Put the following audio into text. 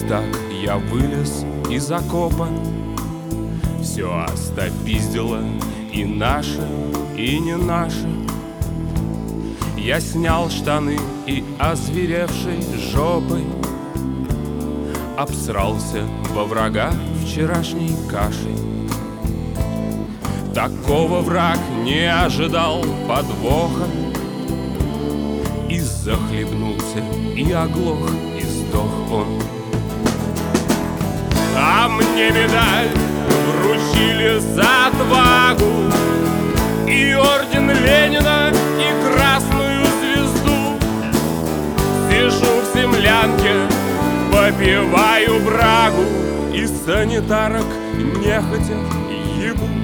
так я вылез из окопа. Все остопиздило, и наше, и не наше. Я снял штаны и озверевшей жопой обсрался во врага вчерашней кашей. Такого враг не ожидал подвоха, и захлебнулся, и оглох, и сдох он. А мне медаль вручили за отвагу, и орден Ленина, и красную звезду. Сижу в землянке, попиваю брагу, и санитарок нехотя ебу.